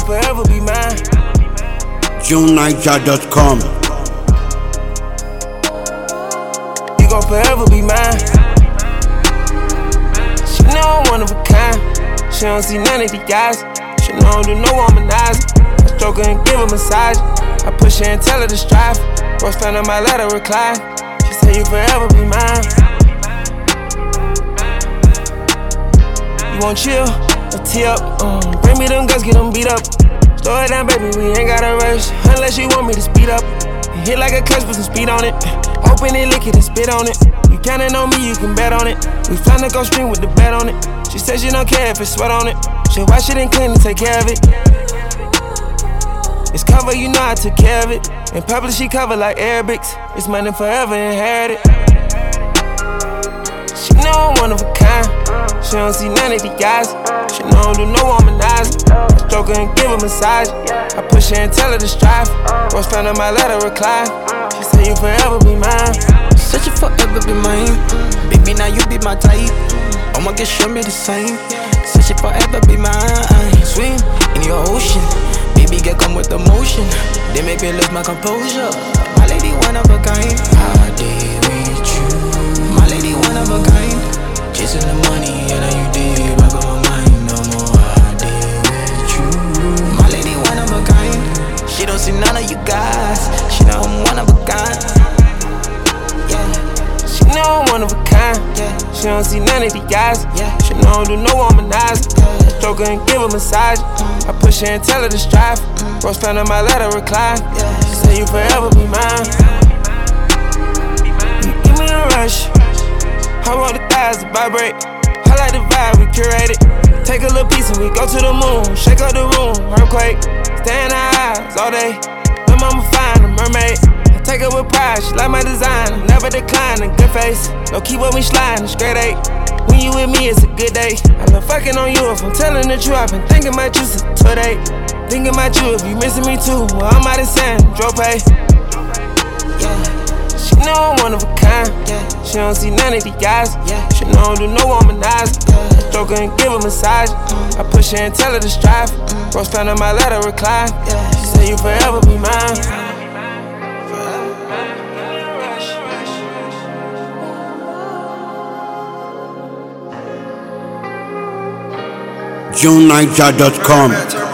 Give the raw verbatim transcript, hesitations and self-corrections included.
forever be mine. June Niger dot com. You gon' forever be mine. She know I'm one of a kind. She don't see none of the guys. She know I don't do no womanizing. I stroke her and give her massage. I push her and tell her to strive. Roast found on my letter recline. She said you forever be mine. You won't chill or tee up. Um, bring me them guns, get them beat up. Slow it down, baby, we ain't gotta rush. Unless you want me to speed up. And hit like a clutch, put some speed on it. Open it, lick it, and spit on it. You countin' on me, you can bet on it. We finna go stream with the bet on it. She said she don't care if it's sweat on it. She wash it and clean and take care of it. It's cover, you know I took care of it. In public, she cover like Arabics. It's money forever inherited. She know I'm one of a kind. She don't see none of the guys. She know I don't do no womanizing. I stroke her and give her massage. I push her and tell her to strive. Roast found on my letter recline. She said you forever be mine. Said you forever be mine. Baby, now you be my type. I'ma get show me the same. Said you forever be mine. Swim in your ocean. Baby, get come with emotion. They make me lose my composure. My lady, one of a kind. I did with you. My lady, one of a kind. Chasing the money, and now you did back on my mind no more. I did with you. My lady, one of a kind. She don't see none of you guys. She know I'm one of a kind. Yeah. She know I'm one of a kind. Yeah. She don't see none of the guys. Yeah. She know I don't do no womanizing. I stroke her and give her massage. I push her and tell her to strive. Roast found on my letter recline. She said you forever be mine. You give me a rush. I roll the thighs to vibrate. I like the vibe, we curate it. Take a little piece and we go to the moon. Shake up the room, earthquake. Stay in her eyes all day. Lil' mama fine, a mermaid. I take her with pride, she like my design. I never decline, a good face. No keep with me sliding, straight eight. When you with me, it's a good day. I love fucking on you if I'm telling the truth. I've been thinking about you since today. Thinking about you if you missing me too. Well, I'm out of San Tropez. Yeah. She know I'm one of a kind. Yeah. She don't see none of the guys. Yeah. She know I don't do no womanizing. I stroke her and give her massage. I push her and tell her to strive. Roast found on my letter recline. She said you forever be mine. June Niger dot com.